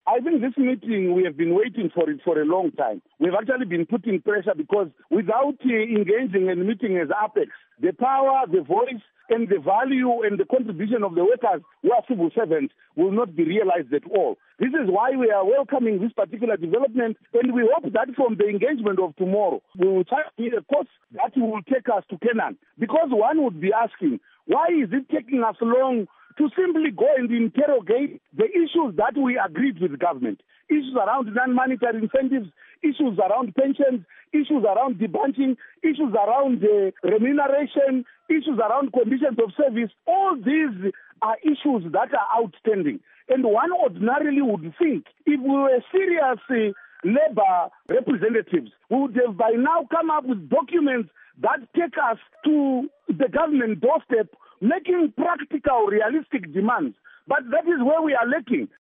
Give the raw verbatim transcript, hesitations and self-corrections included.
I think this meeting, we have been waiting for it for a long time. We've actually been putting pressure because without uh, engaging and meeting as Apex, the power, the voice, and the value and the contribution of the workers who are civil servants will not be realized at all. This is why we are welcoming this particular development, and we hope that from the engagement of tomorrow, we will try to a course that will take us to Canaan. Because one would be asking, why is it taking us long to simply go and interrogate the issues that we agreed with the government? Issues around non-monetary incentives, issues around pensions, issues around debunking, issues around uh, remuneration, issues around conditions of service. All these are issues that are outstanding. And one ordinarily would think if we were serious uh, labor representatives, we would have by now come up with documents that take us to the government doorstep, making practical, realistic demands. But that is where we are lacking.